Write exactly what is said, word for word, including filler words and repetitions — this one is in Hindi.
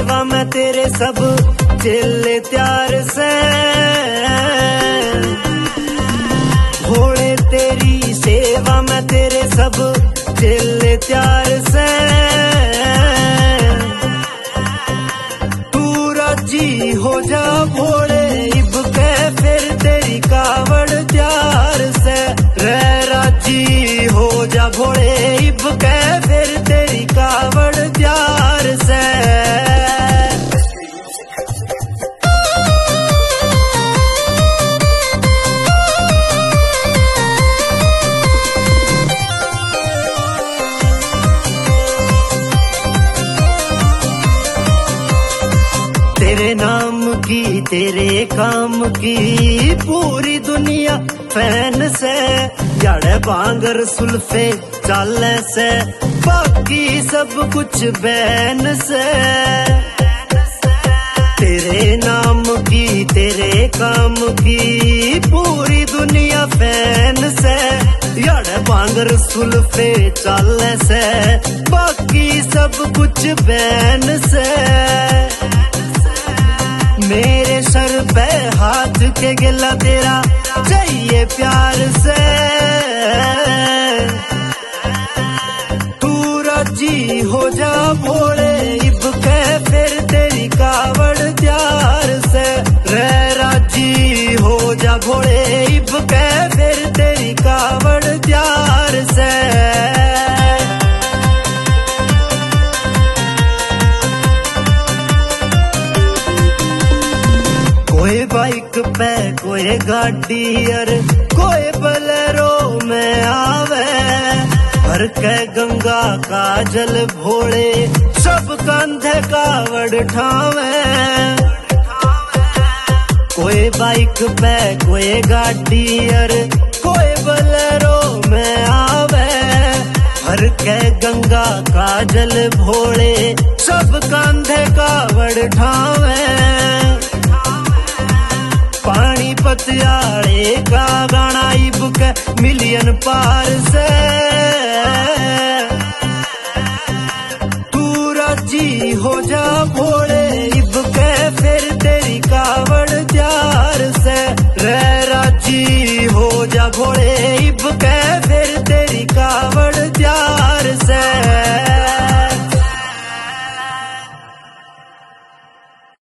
सेवा में तेरे सब चेले त्यार से, भोले तेरी सेवा में तेरे सब चेले त्यार से। तू राजी हो जा भोले इब के फिर तेरी कावड़ त्यार से, रे राजी हो जा भोले इब के फिर तेरी कावड़ त्यार से। तेरे नाम की तेरे काम की पूरी दुनिया फैन से, याड़े बांगर सुल्फे चाले से, बाकी सब कुछ बैन से। तेरे नाम की तेरे काम की पूरी दुनिया फैन से, याड़े बांगर सुल्फे चाले से, बाकी सब कुछ बैन से। मेरे सर पे हाथ के गिला तेरा चाहिए प्यार से, तू राजी हो जा भोले इब के फिर तेरी कावड़ त्यार से, रे राजी हो जा भोले इब के फिर तेरी कावड़ त्यार से। कोई बाइक पे कोई गाड़ी और कोई बलेरो में आवे, भर के गंगा का जल भोले सब कंधे कावड़ ठावे। कोई बाइक पे कोई गाड़ी और कोई बलेरो में आवे, भर के गंगा का जल भोले सब कंधे कावड़ ठावे। पानी पतियाले का गाना इब के मिलियन पार से, तू राजी हो जा भोले इब के फिर तेरी कावड़ त्यार से, रे राजी हो जा भोले इब के फिर तेरी कावड़